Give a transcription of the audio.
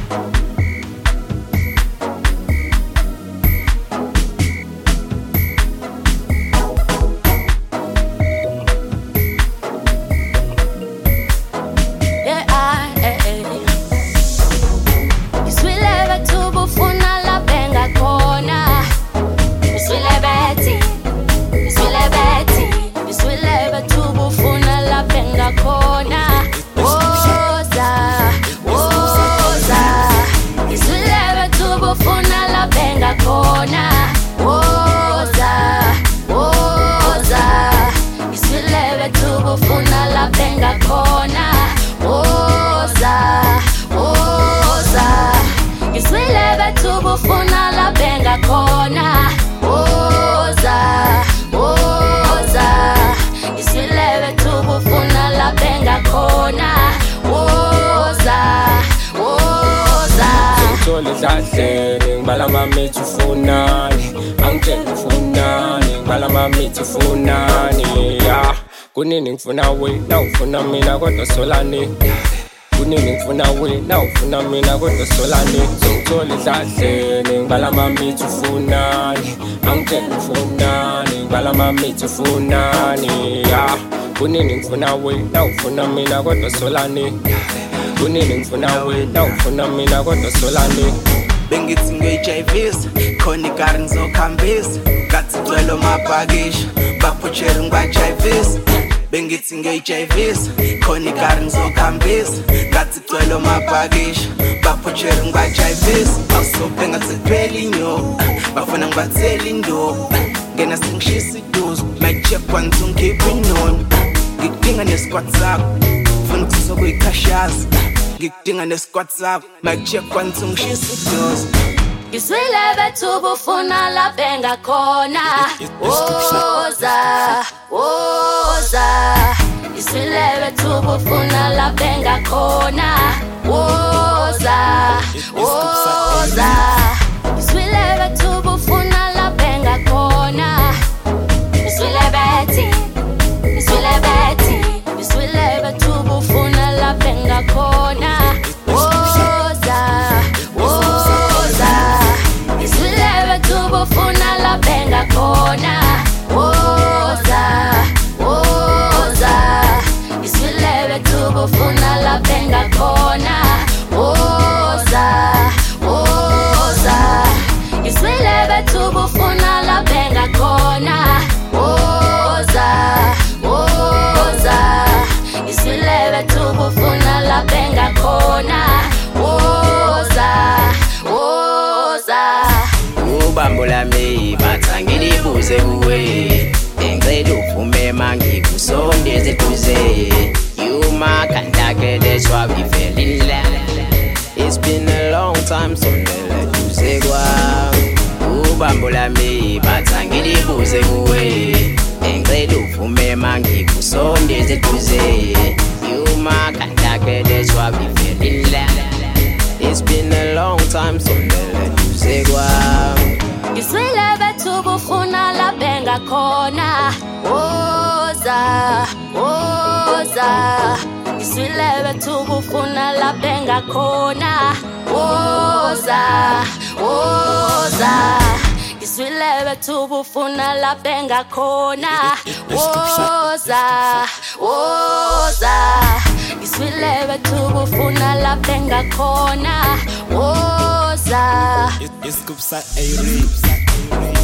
Ngibala mami tufunani, angitshela ufunani. Ngibala mami tufunani, yeah. Kunini ngifuna wena, ufuna mina kodwa solani. Kunini ngifuna wena, ufuna mina kodwa solani. Ngithola idladleni, ngibala mami tufunani, angitshela ufunani. Ngibala mami tufunani, yeah. Kunini ngifuna wena, ufuna mina kodwa solani. Kunini ngifuna wena, ufuna mina kodwa solani. Bengithi ngiyoyijayivisa, khona igari ngizokhambisa. Ngathi gcwele mapakisha, baphotshela ngibajayivisa. Bengithi ngiyoyijayivisa, khona igari ngizokhambisa. Ngathi gcwele mapakisha, baphotshela ngibajayivisa. Awusobhe ngathi kuphela inyoka, bafuna ngibathela induku. Ngena sengishisa iduze, mayijek kwanza ungikhipha inono. Ngikudinga nesquad sakho, funa ukususa kuyikhashaza. Ngikudinga nesquad sakho, mayijek kwanza ungishisa iduze. Ngiswile bethu bufuna lapha engakhona. Woza, woza. Ngiswile bethu bufuna lapha engakhona. Woza, woza. Ngiswile bethu bufuna lapha engakhona. Ngiswile bethi, ngiswile bethi. Ngiswile bethu bufuna lapha engakhona. Woza, woza. Ngiswile bethu bufuna lapha engakhona. Woza, woza. Ngiswile bethu bufuna lapha engakhona. Woza, woza. Ngiswile bethu bufuna lapha engakhona. Woza, woza. Ngiswile bethu bufuna lapha engakhona. Woza, woza. Ubambo lami bathi ngilibuze kuwe. Ngicela uphume mangikusondeze eduze. You my contact, that's why we fell in love. It's been a long time, so ngileduze kwami. Ubambo lami bathi ngilibuze kuwe. Ngicela uphume mangikusondeze eduze. You my contact, that's why we fell in love. It's been a long time, so ngileduze kwami. Ngiswile bethu bufuna lapha engakhona. Woza, woza. Ngiswile bethu bufuna lapha engakhona. Woza, woza. Ngiswile bethu bufuna lapha engakhona. Woza, woza. Ngiswile bethu bufuna lapha engakhona. Woza. It's Scoopsa A-Rip.